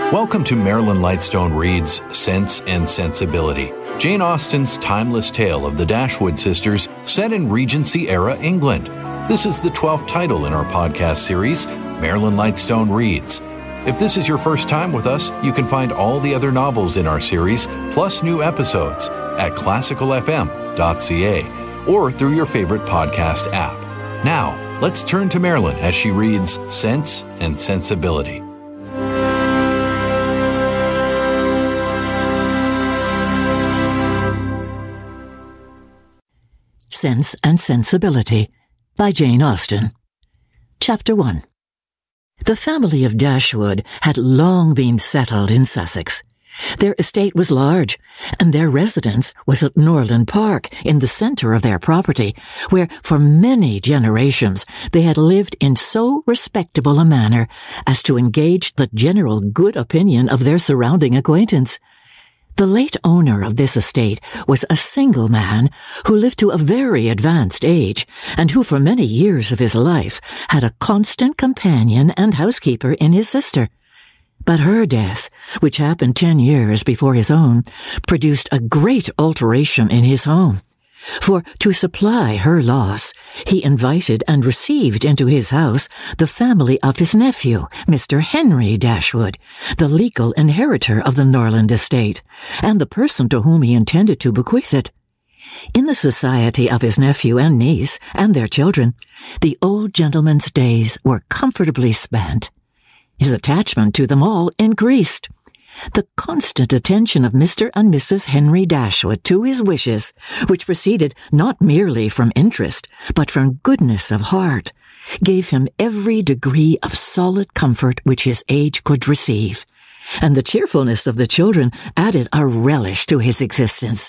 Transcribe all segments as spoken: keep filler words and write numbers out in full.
Welcome to Marilyn Lightstone Reads Sense and Sensibility, Jane Austen's timeless tale of the Dashwood sisters set in Regency-era England. This is the twelfth title in our podcast series, Marilyn Lightstone Reads. If this is your first time with us, you can find all the other novels in our series, plus new episodes, at classical f m dot c a or through your favorite podcast app. Now, let's turn to Marilyn as she reads Sense and Sensibility. Sense and Sensibility by Jane Austen. Chapter one. The family of Dashwood had long been settled in Sussex. Their estate was large, and their residence was at Norland Park, in the centre of their property, where for many generations they had lived in so respectable a manner as to engage the general good opinion of their surrounding acquaintance. The late owner of this estate was a single man who lived to a very advanced age, and who for many years of his life had a constant companion and housekeeper in his sister. But her death, which happened ten years before his own, produced a great alteration in his home. For to supply her loss, he invited and received into his house the family of his nephew, Mister Henry Dashwood, the legal inheritor of the Norland estate, and the person to whom he intended to bequeath it. In the society of his nephew and niece and their children, the old gentleman's days were comfortably spent. His attachment to them all increased. The constant attention of Mister and Missus Henry Dashwood to his wishes, which proceeded not merely from interest, but from goodness of heart, gave him every degree of solid comfort which his age could receive, and the cheerfulness of the children added a relish to his existence.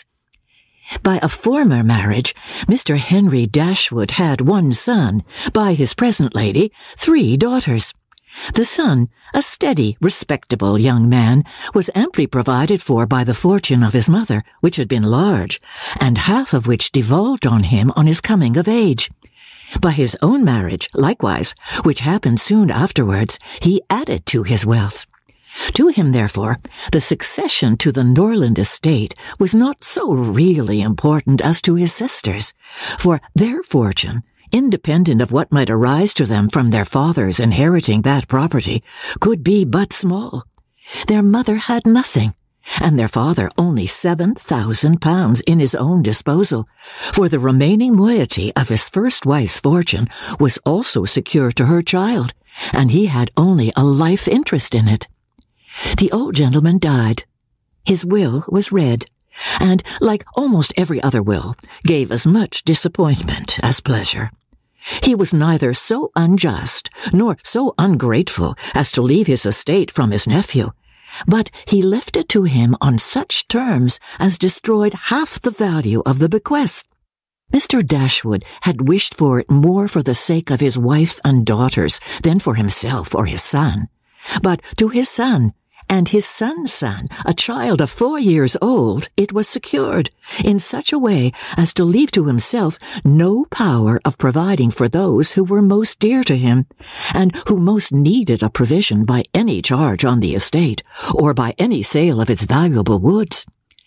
By a former marriage, Mister Henry Dashwood had one son, by his present lady, three daughters. The son, a steady, respectable young man, was amply provided for by the fortune of his mother, which had been large, and half of which devolved on him on his coming of age. By his own marriage, likewise, which happened soon afterwards, he added to his wealth. To him, therefore, the succession to the Norland estate was not so really important as to his sisters, for their fortune, independent of what might arise to them from their fathers inheriting that property, could be but small. Their mother had nothing, and their father only seven thousand pounds in his own disposal, for the remaining moiety of his first wife's fortune was also secure to her child, and he had only a life interest in it. The old gentleman died. His will was read, and, like almost every other will, gave as much disappointment as pleasure. He was neither so unjust nor so ungrateful as to leave his estate from his nephew, but he left it to him on such terms as destroyed half the value of the bequest. Mister Dashwood had wished for it more for the sake of his wife and daughters than for himself or his son, but to his son, and his son's son, a child of four years old, it was secured, in such a way as to leave to himself no power of providing for those who were most dear to him, and who most needed a provision by any charge on the estate, or by any sale of its valuable woods.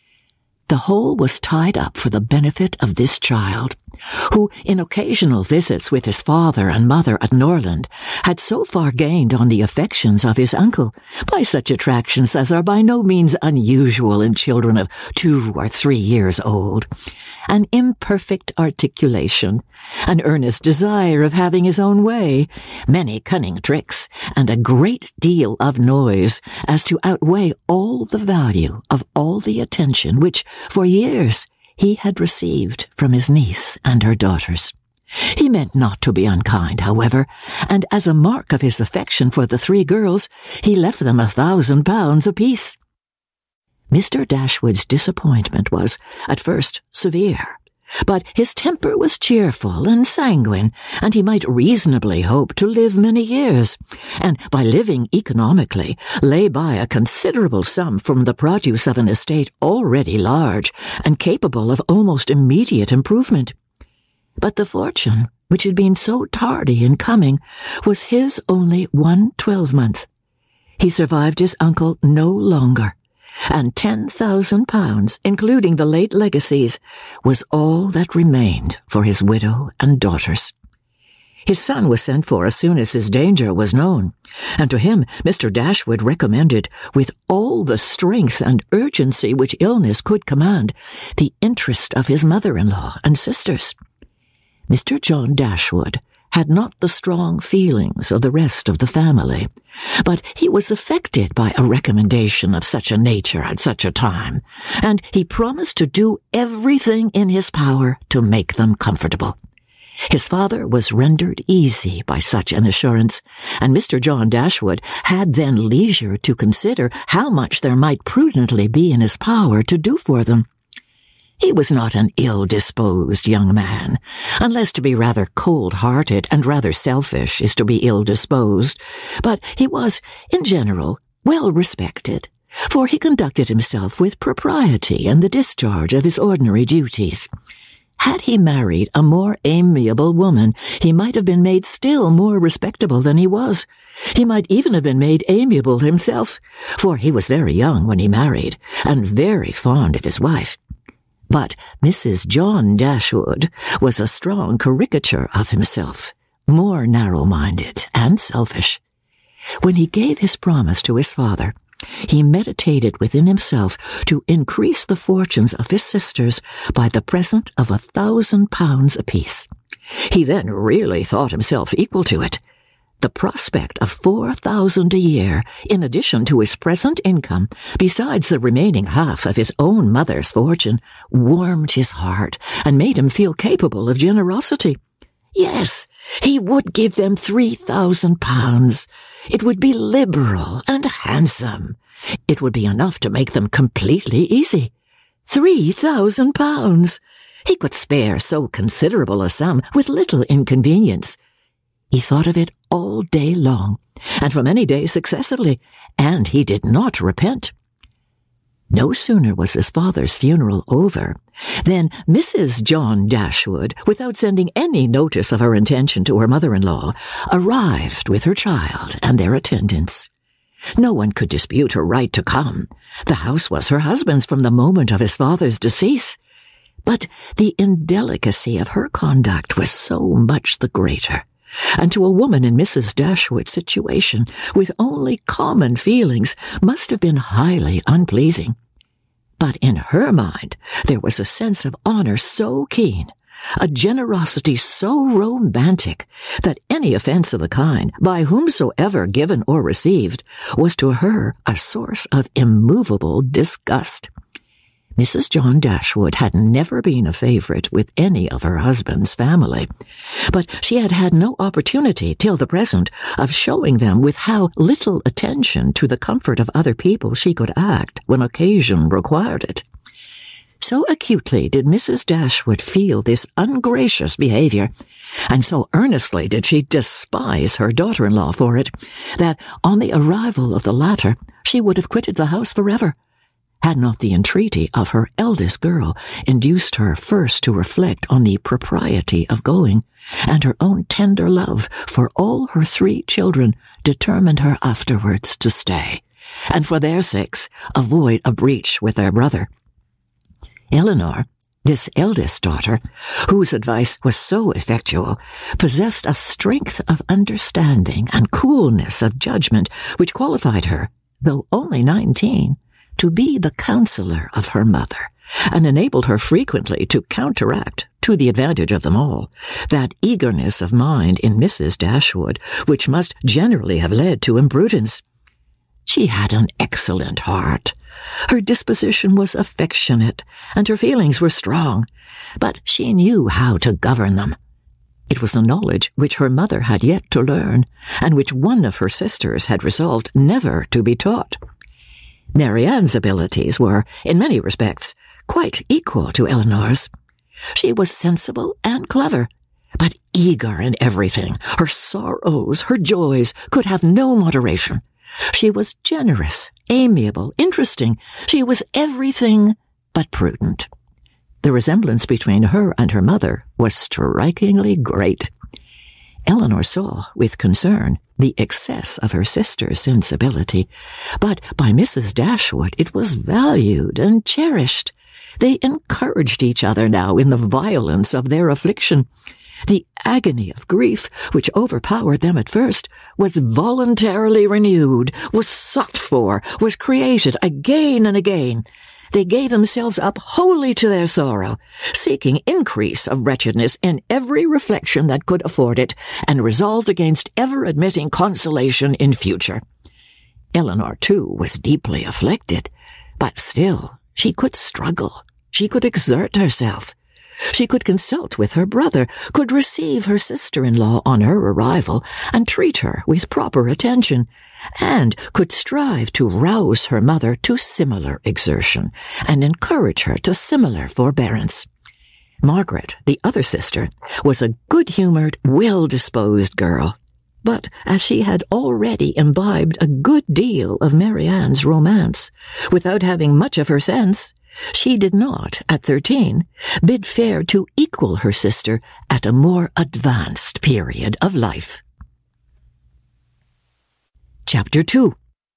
The whole was tied up for the benefit of this child, who, in occasional visits with his father and mother at Norland, had so far gained on the affections of his uncle, by such attractions as are by no means unusual in children of two or three years old, an imperfect articulation, an earnest desire of having his own way, many cunning tricks, and a great deal of noise, as to outweigh all the value of all the attention which, for years, he had received from his niece and her daughters. He meant not to be unkind, however, and as a mark of his affection for the three girls, he left them a thousand pounds apiece. Mister Dashwood's disappointment was, at first, severe, but his temper was cheerful and sanguine, and he might reasonably hope to live many years, and by living economically, lay by a considerable sum from the produce of an estate already large and capable of almost immediate improvement. But the fortune, which had been so tardy in coming, was his only one twelvemonth. He survived his uncle no longer, and ten thousand pounds, including the late legacies, was all that remained for his widow and daughters. His son was sent for as soon as his danger was known, and to him Mister Dashwood recommended, with all the strength and urgency which illness could command, the interest of his mother-in-law and sisters. Mister John Dashwood had not the strong feelings of the rest of the family, but he was affected by a recommendation of such a nature at such a time, and he promised to do everything in his power to make them comfortable. His father was rendered easy by such an assurance, and Mister John Dashwood had then leisure to consider how much there might prudently be in his power to do for them. He was not an ill-disposed young man, unless to be rather cold-hearted and rather selfish is to be ill-disposed, but he was, in general, well-respected, for he conducted himself with propriety in the discharge of his ordinary duties. Had he married a more amiable woman, he might have been made still more respectable than he was. He might even have been made amiable himself, for he was very young when he married, and very fond of his wife. But Missus John Dashwood was a strong caricature of himself, more narrow-minded and selfish. When he gave his promise to his father, he meditated within himself to increase the fortunes of his sisters by the present of a thousand pounds apiece. He then really thought himself equal to it. The prospect of four thousand a year, in addition to his present income, besides the remaining half of his own mother's fortune, warmed his heart and made him feel capable of generosity. Yes, he would give them three thousand pounds. It would be liberal and handsome. It would be enough to make them completely easy. Three thousand pounds! He could spare so considerable a sum with little inconvenience. He thought of it all day long, and for many days successively, and he did not repent. No sooner was his father's funeral over than Missus John Dashwood, without sending any notice of her intention to her mother-in-law, arrived with her child and their attendants. No one could dispute her right to come. The house was her husband's from the moment of his father's decease. But the indelicacy of her conduct was so much the greater, and to a woman in Missus Dashwood's situation, with only common feelings, must have been highly unpleasing. But in her mind there was a sense of honor so keen, a generosity so romantic, that any offense of the kind, by whomsoever given or received, was to her a source of immovable disgust. Missus John Dashwood had never been a favorite with any of her husband's family, but she had had no opportunity till the present of showing them with how little attention to the comfort of other people she could act when occasion required it. So acutely did Missus Dashwood feel this ungracious behavior, and so earnestly did she despise her daughter-in-law for it, that on the arrival of the latter she would have quitted the house forever, had not the entreaty of her eldest girl induced her first to reflect on the propriety of going, and her own tender love for all her three children determined her afterwards to stay, and for their sakes avoid a breach with their brother. Eleanor, this eldest daughter, whose advice was so effectual, possessed a strength of understanding and coolness of judgment which qualified her, though only nineteen, to be the counselor of her mother, and enabled her frequently to counteract, to the advantage of them all, that eagerness of mind in Missus Dashwood which must generally have led to imprudence. She had an excellent heart. Her disposition was affectionate, and her feelings were strong, but she knew how to govern them. It was the knowledge which her mother had yet to learn, and which one of her sisters had resolved never to be taught. Marianne's abilities were, in many respects, quite equal to Eleanor's. She was sensible and clever, but eager in everything. Her sorrows, her joys, could have no moderation. She was generous, amiable, interesting. She was everything but prudent. The resemblance between her and her mother was strikingly great. Eleanor saw, with concern, the excess of her sister's sensibility, but by Missus Dashwood it was valued and cherished. They encouraged each other now in the violence of their affliction. The agony of grief, which overpowered them at first, was voluntarily renewed, was sought for, was created again and again. They gave themselves up wholly to their sorrow, seeking increase of wretchedness in every reflection that could afford it, and resolved against ever admitting consolation in future. Eleanor, too, was deeply afflicted, but still she could struggle, she could exert herself. She could consult with her brother, could receive her sister-in-law on her arrival, and treat her with proper attention, and could strive to rouse her mother to similar exertion, and encourage her to similar forbearance. Margaret, the other sister, was a good-humoured, well-disposed girl, but as she had already imbibed a good deal of Marianne's romance, without having much of her sense, she did not, at thirteen, bid fair to equal her sister at a more advanced period of life. Chapter two.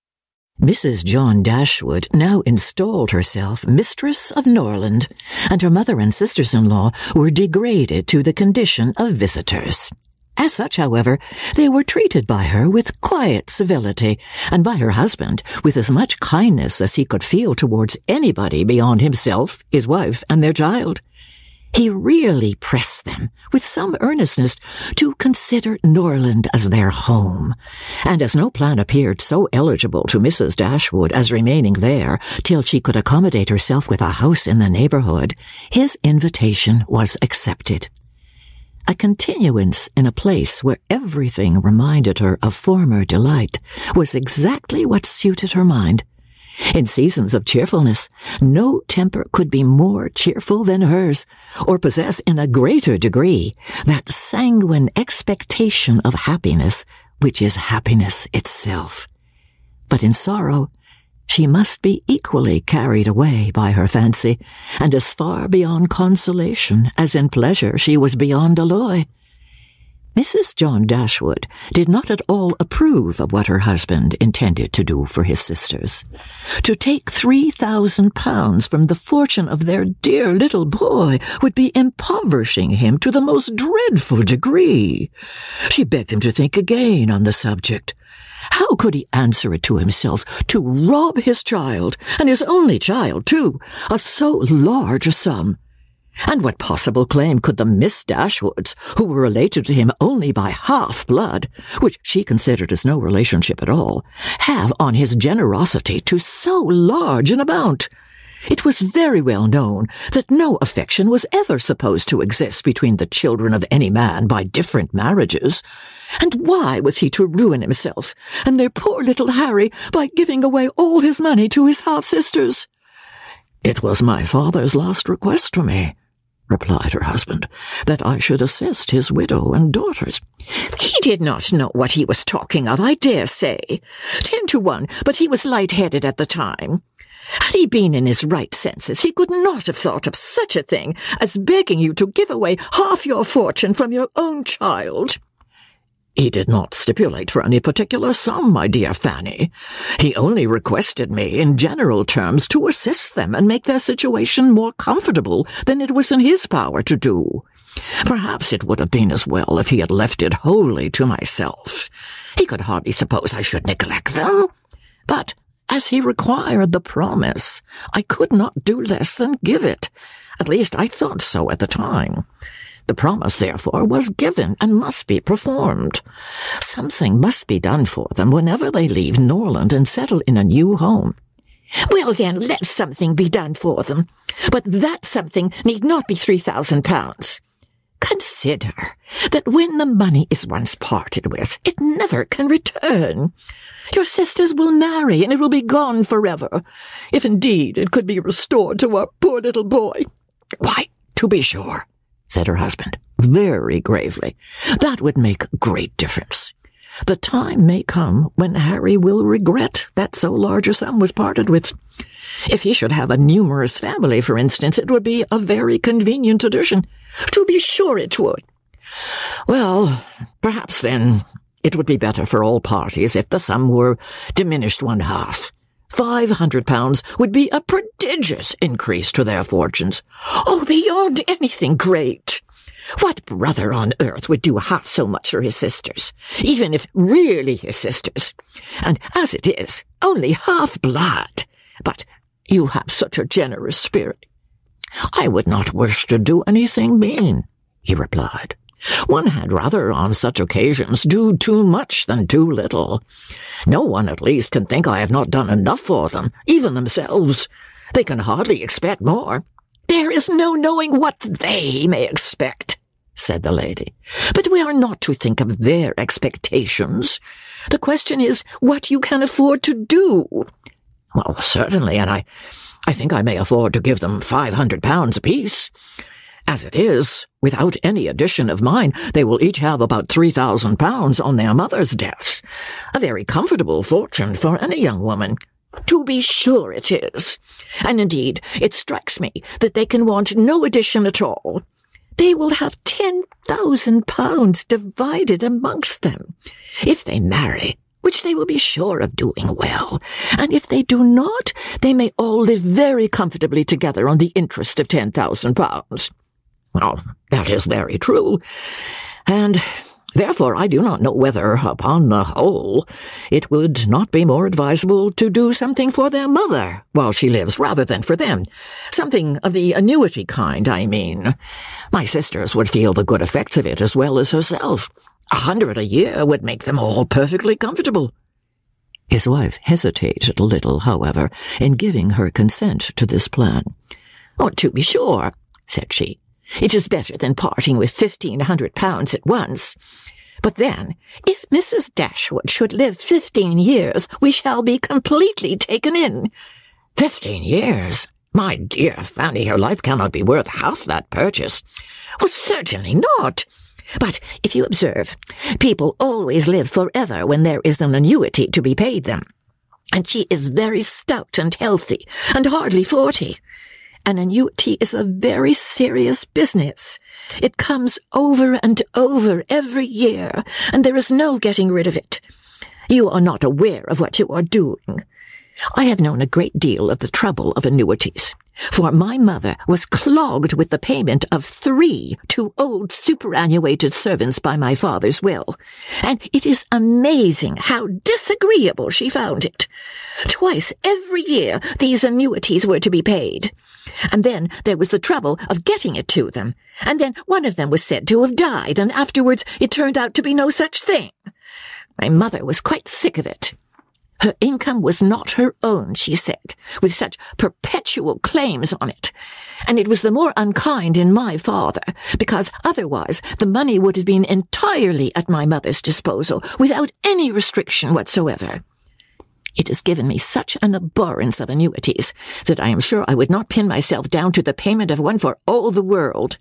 Missus John Dashwood now installed herself mistress of Norland, and her mother and sisters-in-law were degraded to the condition of visitors. As such, however, they were treated by her with quiet civility, and by her husband with as much kindness as he could feel towards anybody beyond himself, his wife, and their child. He really pressed them, with some earnestness, to consider Norland as their home, and as no plan appeared so eligible to Missus Dashwood as remaining there till she could accommodate herself with a house in the neighbourhood, his invitation was accepted. A continuance in a place where everything reminded her of former delight was exactly what suited her mind. In seasons of cheerfulness, no temper could be more cheerful than hers, or possess in a greater degree that sanguine expectation of happiness which is happiness itself. But in sorrow, she must be equally carried away by her fancy, and as far beyond consolation as in pleasure she was beyond alloy. Missus John Dashwood did not at all approve of what her husband intended to do for his sisters. To take three thousand pounds from the fortune of their dear little boy would be impoverishing him to the most dreadful degree. She begged him to think again on the subject. How could he answer it to himself to rob his child, and his only child, too, of so large a sum? And what possible claim could the Miss Dashwoods, who were related to him only by half-blood, which she considered as no relationship at all, have on his generosity to so large an amount? It was very well known that no affection was ever supposed to exist between the children of any man by different marriages. And why was he to ruin himself and their poor little Harry by giving away all his money to his half-sisters? "It was my father's last request to me," replied her husband, "that I should assist his widow and daughters." "He did not know what he was talking of, I dare say. Ten to one, but he was light-headed at the time. Had he been in his right senses, he could not have thought of such a thing as begging you to give away half your fortune from your own child." "He did not stipulate for any particular sum, my dear Fanny. He only requested me, in general terms, to assist them and make their situation more comfortable than it was in his power to do. Perhaps it would have been as well if he had left it wholly to myself. He could hardly suppose I should neglect them. But as he required the promise, I could not do less than give it. At least I thought so at the time. The promise, therefore, was given and must be performed. Something must be done for them whenever they leave Norland and settle in a new home." "Well, then, let something be done for them. But that something need not be three thousand pounds. Consider that when the money is once parted with, it never can return. Your sisters will marry, and it will be gone forever, if indeed it could be restored to our poor little boy." "Why, to be sure," said her husband, very gravely, "that would make a great difference. The time may come when Harry will regret that so large a sum was parted with. If he should have a numerous family, for instance, it would be a very convenient addition." "To be sure it would. Well, perhaps then it would be better for all parties if the sum were diminished one half. Five hundred pounds would be a prodigious increase to their fortunes. Oh, beyond anything great. What brother on earth would do half so much for his sisters, even if really his sisters? And as it is, only half-blood. But you have such a generous spirit. I would not wish to do anything mean, he replied. One had rather on such occasions do too much than too little. No one at least can think I have not done enough for them, even themselves. They can hardly expect more. There is no knowing what they may expect, said the lady. But we are not to think of their expectations. The question is what you can afford to do. Well, certainly, and I, I think I may afford to give them five hundred pounds apiece. As it is, without any addition of mine, they will each have about three thousand pounds on their mother's death. A very comfortable fortune for any young woman. To be sure it is. And indeed, it strikes me that they can want no addition at all. They will have ten thousand pounds divided amongst them. If they marry, which they will be sure of doing well, and if they do not, they may all live very comfortably together on the interest of ten thousand pounds. Well, that is very true, and therefore I do not know whether, upon the whole, it would not be more advisable to do something for their mother while she lives rather than for them. Something of the annuity kind, I mean. My sisters would feel the good effects of it as well as herself. A hundred a year would make them all perfectly comfortable. His wife hesitated a little, however, in giving her consent to this plan. Oh, to be sure, said she. It is better than parting with fifteen hundred pounds at once. But then, if Missus Dashwood should live fifteen years, we shall be completely taken in. Fifteen years? My dear Fanny, her life cannot be worth half that purchase. Well, certainly not. But if you observe, people always live forever when there is an annuity to be paid them. And she is very stout and healthy, and hardly forty. An annuity is a very serious business. It comes over and over every year, and there is no getting rid of it. You are not aware of what you are doing. I have known a great deal of the trouble of annuities, for my mother was clogged with the payment of three too old superannuated servants by my father's will, and it is amazing how disagreeable she found it. Twice every year these annuities were to be paid. And then there was the trouble of getting it to them, and then one of them was said to have died, and afterwards it turned out to be no such thing. My mother was quite sick of it. Her income was not her own, she said, with such perpetual claims on it, and it was the more unkind in my father, because otherwise the money would have been entirely at my mother's disposal, without any restriction whatsoever. It has given me such an abhorrence of annuities that I am sure I would not pin myself down to the payment of one for all the world.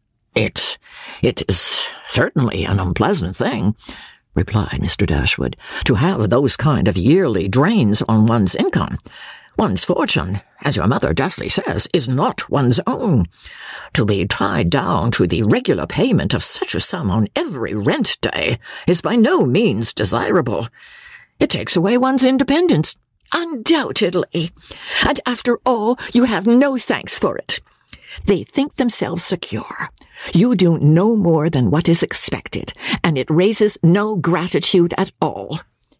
It, it is certainly an unpleasant thing, replied Mister Dashwood, to have those kind of yearly drains on one's income. One's fortune, as your mother justly says, is not one's own. To be tied down to the regular payment of such a sum on every rent day is by no means desirable. It takes away one's independence, undoubtedly, and after all you have no thanks for it. They think themselves secure. You do no more than what is expected, and it raises no gratitude at all.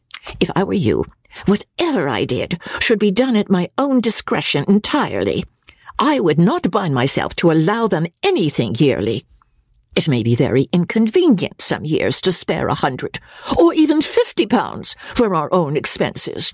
If I were you, whatever I did should be done at my own discretion entirely. I would not bind myself to allow them anything yearly. It may be very inconvenient some years to spare a hundred, or even fifty pounds for our own expenses.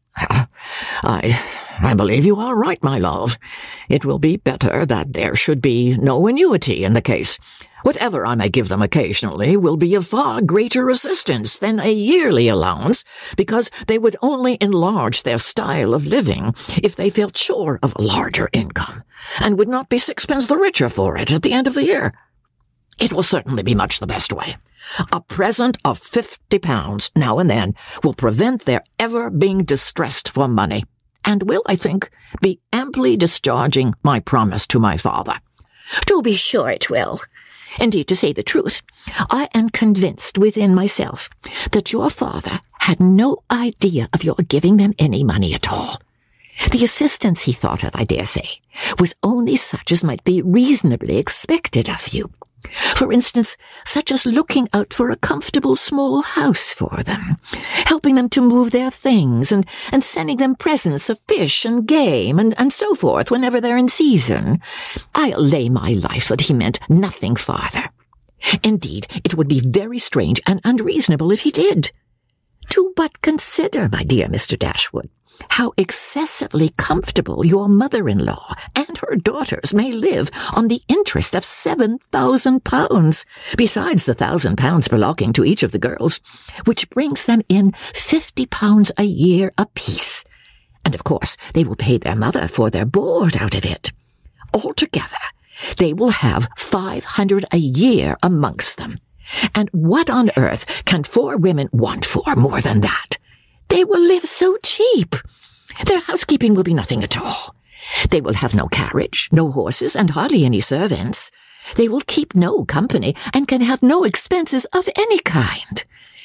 I, I believe you are right, my love. It will be better that there should be no annuity in the case. Whatever I may give them occasionally will be of far greater assistance than a yearly allowance, because they would only enlarge their style of living if they felt sure of a larger income, and would not be sixpence the richer for it at the end of the year. It will certainly be much the best way. A present of fifty pounds now and then will prevent their ever being distressed for money, and will, I think, be amply discharging my promise to my father. To be sure it will. Indeed, to say the truth, I am convinced within myself that your father had no idea of your giving them any money at all. The assistance he thought of, I dare say, was only such as might be reasonably expected of you. For instance, such as looking out for a comfortable small house for them, helping them to move their things, and, and sending them presents of fish and game, and, and so forth, whenever they're in season. I'll lay my life that he meant nothing farther. Indeed, it would be very strange and unreasonable if he did. Do but consider, my dear Mister Dashwood, how excessively comfortable your mother-in-law and her daughters may live on the interest of seven thousand pounds, besides the thousand pounds belonging to each of the girls, which brings them in fifty pounds a year apiece. And of course they will pay their mother for their board out of it. Altogether, they will have five hundred a year amongst them. And what on earth can four women want for more than that? They will live so cheap. Their housekeeping will be nothing at all. They will have no carriage, no horses, and hardly any servants. They will keep no company, and can have no expenses of any kind.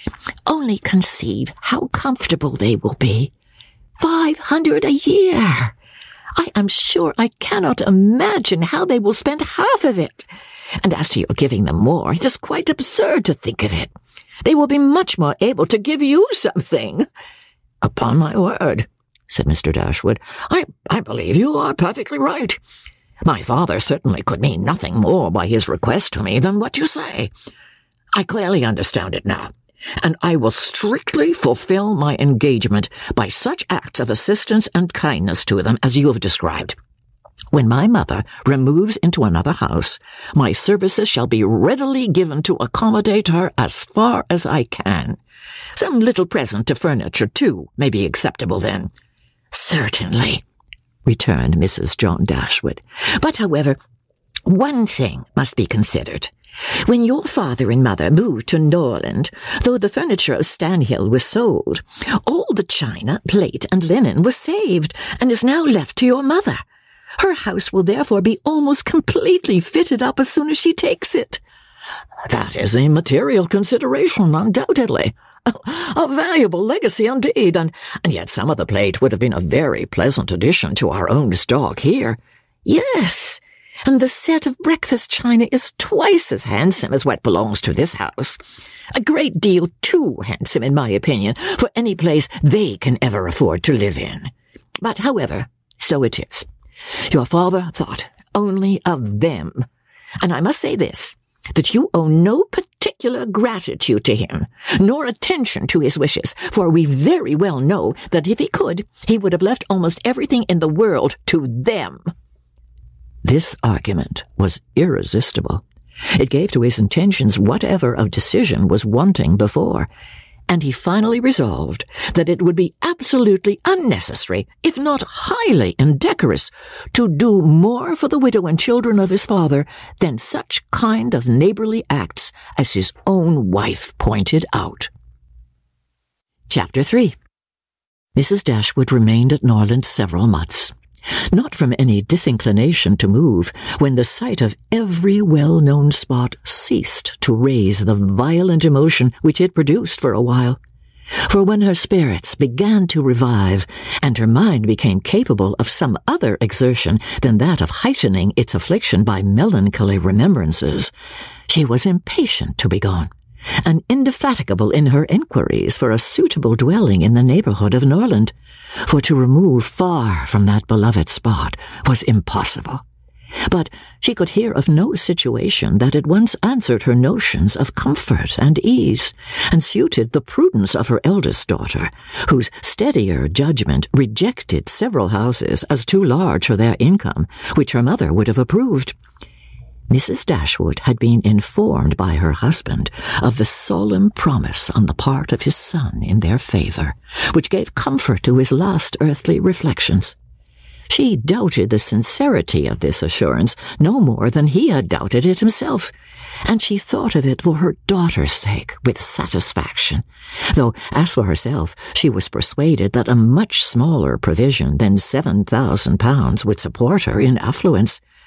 Only conceive how comfortable they will be. Five hundred a year! I am sure I cannot imagine how they will spend half of it. And as to your giving them more, it is quite absurd to think of it. They will be much more able to give you something. Upon my word, said Mister Dashwood, I, I believe you are perfectly right. My father certainly could mean nothing more by his request to me than what you say. I clearly understand it now, and I will strictly fulfill my engagement by such acts of assistance and kindness to them as you have described. When my mother removes into another house, my services shall be readily given to accommodate her as far as I can. Some little present to furniture, too, may be acceptable then. Certainly, returned Missus John Dashwood. But, however, one thing must be considered. When your father and mother moved to Norland, though the furniture of Stanhill was sold, all the china, plate, and linen was saved, and is now left to your mother. Her house will therefore be almost completely fitted up as soon as she takes it. That is a material consideration, undoubtedly. A, a valuable legacy indeed, and, and yet some of the plate would have been a very pleasant addition to our own stock here. Yes, and the set of breakfast china is twice as handsome as what belongs to this house. A great deal too handsome, in my opinion, for any place they can ever afford to live in. But, however, so it is. Your father thought only of them, and I must say this, that you owe no particular gratitude to him, nor attention to his wishes, for we very well know that if he could, he would have left almost everything in the world to them. This argument was irresistible. It gave to his intentions whatever of decision was wanting before, and he finally resolved that it would be absolutely unnecessary, if not highly indecorous, to do more for the widow and children of his father than such kind of neighborly acts as his own wife pointed out. Chapter three. Missus Dashwood remained at Norland several months, not from any disinclination to move, when the sight of every well-known spot ceased to raise the violent emotion which it produced for a while. For when her spirits began to revive, and her mind became capable of some other exertion than that of heightening its affliction by melancholy remembrances, she was impatient to be gone, and indefatigable in her enquiries for a suitable dwelling in the neighbourhood of Norland, for to remove far from that beloved spot was impossible. But she could hear of no situation that at once answered her notions of comfort and ease, and suited the prudence of her eldest daughter, whose steadier judgment rejected several houses as too large for their income, which her mother would have approved. Missus Dashwood had been informed by her husband of the solemn promise on the part of his son in their favour, which gave comfort to his last earthly reflections. She doubted the sincerity of this assurance no more than he had doubted it himself, and she thought of it for her daughter's sake with satisfaction, though, as for herself, she was persuaded that a much smaller provision than seven thousand pounds would support her in affluence.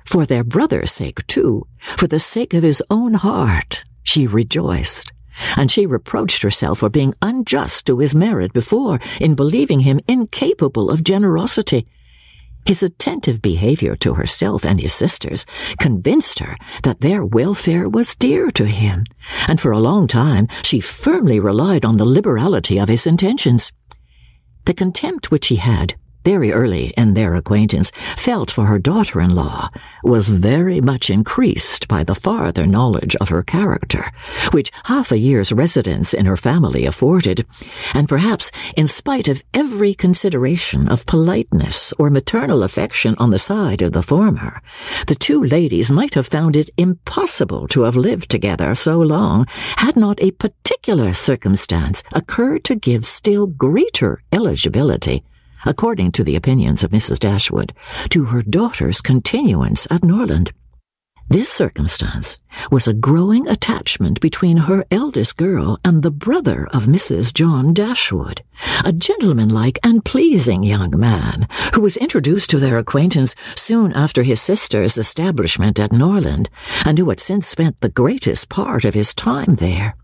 for their brother's sake too, for the sake of his own heart, she rejoiced, and she reproached herself for being unjust to his merit before in believing him incapable of generosity. His attentive behavior to herself and his sisters convinced her that their welfare was dear to him, and for a long time she firmly relied on the liberality of his intentions. The contempt which he had, very early in their acquaintance, felt for her daughter-in-law was very much increased by the farther knowledge of her character, which half a year's residence in her family afforded, and perhaps in spite of every consideration of politeness or maternal affection on the side of the former, the two ladies might have found it impossible to have lived together so long had not a particular circumstance occurred to give still greater eligibility, according to the opinions of Missus Dashwood, to her daughter's continuance at Norland. This circumstance was a growing attachment between her eldest girl and the brother of Missus John Dashwood, a gentlemanlike and pleasing young man, who was introduced to their acquaintance soon after his sister's establishment at Norland, and who had since spent the greatest part of his time there.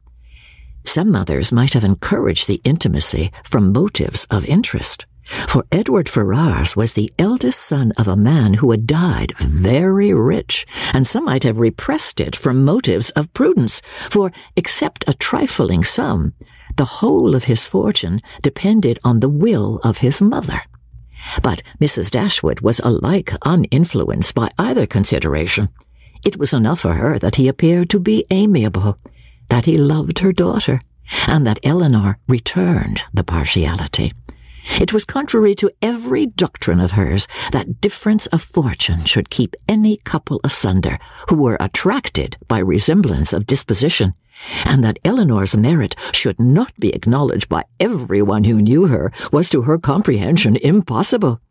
Some mothers might have encouraged the intimacy from motives of interest, for Edward Ferrars was the eldest son of a man who had died very rich, and some might have repressed it from motives of prudence, for, except a trifling sum, the whole of his fortune depended on the will of his mother. But Missus Dashwood was alike uninfluenced by either consideration. It was enough for her that he appeared to be amiable, that he loved her daughter, and that Eleanor returned the partiality. It was contrary to every doctrine of hers that difference of fortune should keep any couple asunder who were attracted by resemblance of disposition, and that Eleanor's merit should not be acknowledged by everyone who knew her was to her comprehension impossible.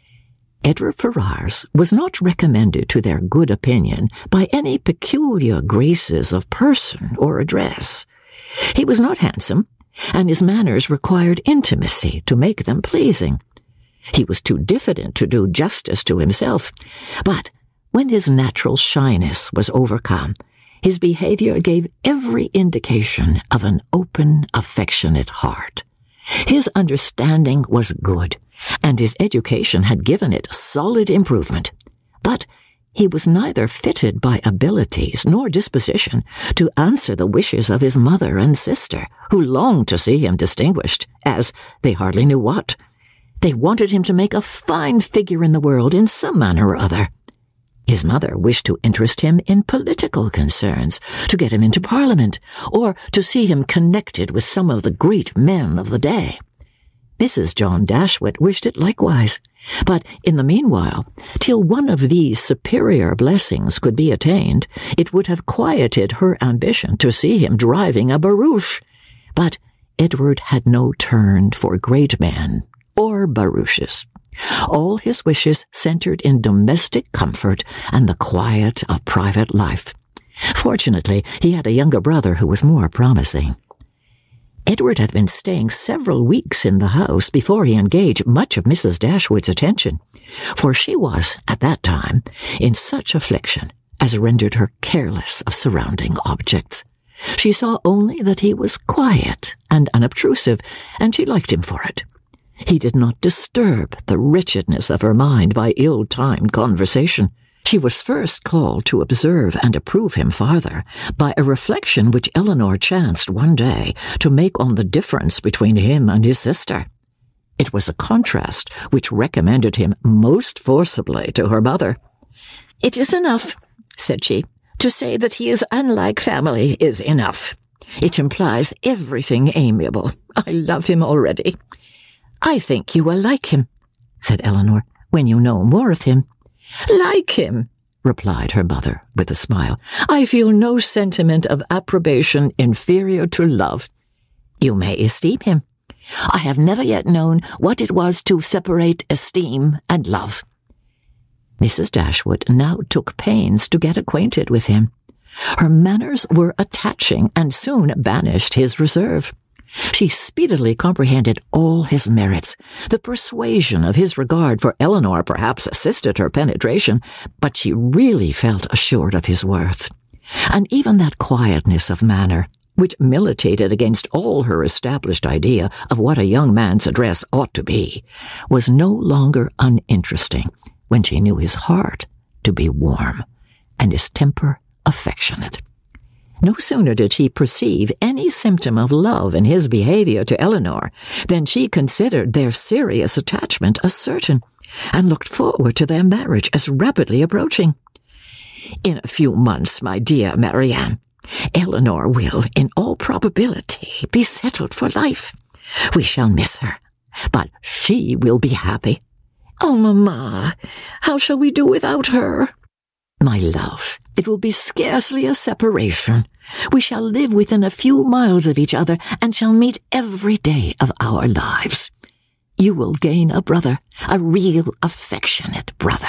Edward Ferrars was not recommended to their good opinion by any peculiar graces of person or address. He was not handsome, and his manners required intimacy to make them pleasing. He was too diffident to do justice to himself, but when his natural shyness was overcome, his behavior gave every indication of an open, affectionate heart. His understanding was good, and his education had given it solid improvement, but he was neither fitted by abilities nor disposition to answer the wishes of his mother and sister, who longed to see him distinguished, as they hardly knew what. They wanted him to make a fine figure in the world in some manner or other. His mother wished to interest him in political concerns, to get him into Parliament, or to see him connected with some of the great men of the day. Missus John Dashwood wished it likewise, but in the meanwhile, till one of these superior blessings could be attained, it would have quieted her ambition to see him driving a barouche. But Edward had no turn for great men or barouches. All his wishes centered in domestic comfort and the quiet of private life. Fortunately, he had a younger brother who was more promising. Edward had been staying several weeks in the house before he engaged much of Missus Dashwood's attention, for she was, at that time, in such affliction as rendered her careless of surrounding objects. She saw only that he was quiet and unobtrusive, and she liked him for it. He did not disturb the wretchedness of her mind by ill-timed conversation. She was first called to observe and approve him farther by a reflection which Eleanor chanced one day to make on the difference between him and his sister. It was a contrast which recommended him most forcibly to her mother. "It is enough," said she. "To say that he is unlike family is enough. It implies everything amiable. I love him already." "I think you will like him," said Eleanor, "when you know more of him." "Like him," replied her mother with a smile. "I feel no sentiment of approbation inferior to love. You may esteem him. I have never yet known what it was to separate esteem and love." Missus Dashwood now took pains to get acquainted with him. Her manners were attaching and soon banished his reserve. She speedily comprehended all his merits. The persuasion of his regard for Eleanor perhaps assisted her penetration, but she really felt assured of his worth. And even that quietness of manner, which militated against all her established idea of what a young man's address ought to be, was no longer uninteresting when she knew his heart to be warm and his temper affectionate. No sooner did she perceive any symptom of love in his behavior to Eleanor than she considered their serious attachment as certain, and looked forward to their marriage as rapidly approaching. In a few months, my dear Marianne, Eleanor will, in all probability, be settled for life. We shall miss her, but she will be happy. Oh, Mamma, how shall we do without her? My love, it will be scarcely a separation. We shall live within a few miles of each other and shall meet every day of our lives. You will gain a brother, a real affectionate brother.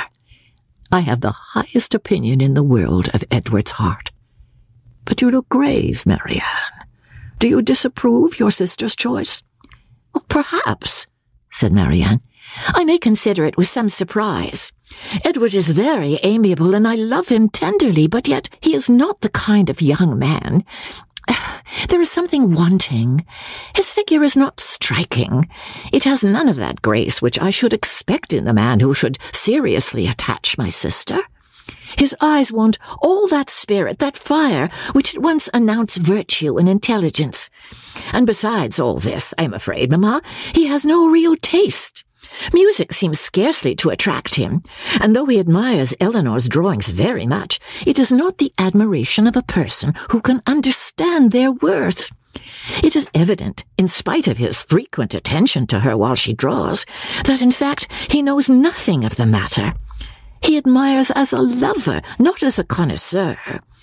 I have the highest opinion in the world of Edward's heart. But you look grave, Marianne. Do you disapprove your sister's choice? Oh, perhaps, said Marianne. I may consider it with some surprise. Edward is very amiable, and I love him tenderly, but yet he is not the kind of young man. There is something wanting. His figure is not striking. It has none of that grace which I should expect in the man who should seriously attach my sister. His eyes want all that spirit, that fire, which at once announce virtue and intelligence. And besides all this, I am afraid, Mamma, he has no real taste. Music seems scarcely to attract him, and though he admires Eleanor's drawings very much, it is not the admiration of a person who can understand their worth. It is evident, in spite of his frequent attention to her while she draws, that in fact he knows nothing of the matter. He admires as a lover, not as a connoisseur.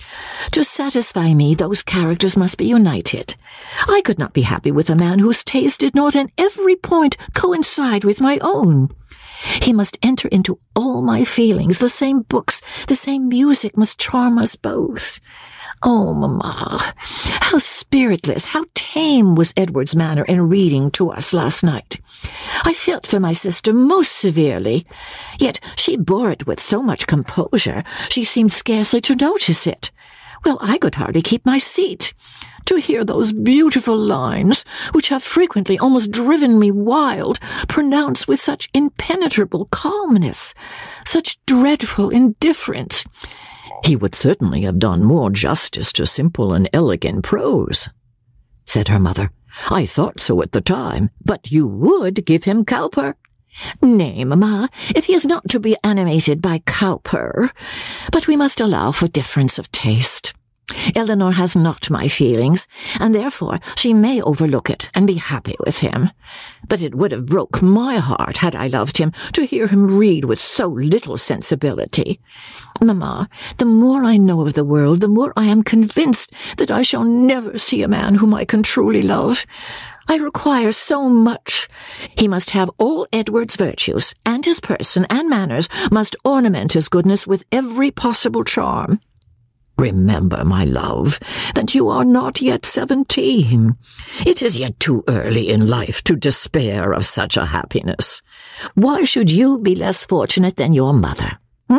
To satisfy me, those characters must be united. I could not be happy with a man whose taste did not in every point coincide with my own. He must enter into all my feelings. The same books, the same music must charm us both. Oh, Mamma, how spiritless, how tame was Edward's manner in reading to us last night. I felt for my sister most severely, yet she bore it with so much composure, she seemed scarcely to notice it. Well, I could hardly keep my seat. To hear those beautiful lines, which have frequently almost driven me wild, pronounced with such impenetrable calmness, such dreadful indifference. He would certainly have done more justice to simple and elegant prose, said her mother. I thought so at the time, but you would give him Cowper. Nay, Mamma, if he is not to be animated by Cowper, but we must allow for difference of taste. Eleanor has not my feelings, and therefore she may overlook it and be happy with him. But it would have broke my heart, had I loved him, to hear him read with so little sensibility. Mamma, the more I know of the world, the more I am convinced that I shall never see a man whom I can truly love. I require so much. He must have all Edward's virtues, and his person and manners must ornament his goodness with every possible charm. Remember, my love, that you are not yet seventeen. It is yet too early in life to despair of such a happiness. Why should you be less fortunate than your mother? Hmm?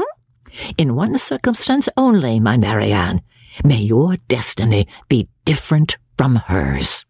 In one circumstance only, my Marianne, may your destiny be different from hers.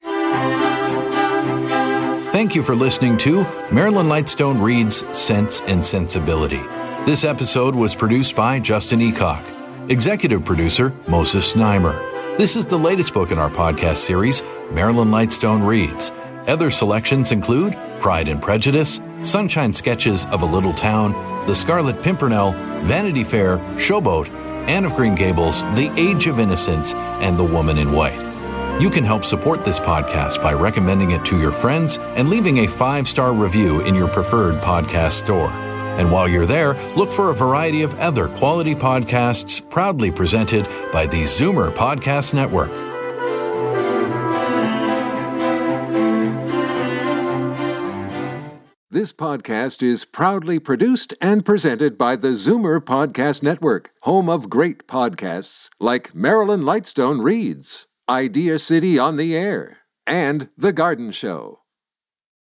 Thank you for listening to Marilyn Lightstone Reads Sense and Sensibility. This episode was produced by Justin Eacock. Executive producer, Moses Znaimer. This is the latest book in our podcast series, Marilyn Lightstone Reads. Other selections include Pride and Prejudice, Sunshine Sketches of a Little Town, The Scarlet Pimpernel, Vanity Fair, Showboat, Anne of Green Gables, The Age of Innocence, and The Woman in White. You can help support this podcast by recommending it to your friends and leaving a five-star review in your preferred podcast store. And while you're there, look for a variety of other quality podcasts proudly presented by the Zoomer Podcast Network. This podcast is proudly produced and presented by the Zoomer Podcast Network, home of great podcasts like Marilyn Lightstone Reads, Idea City on the Air, and The Garden Show.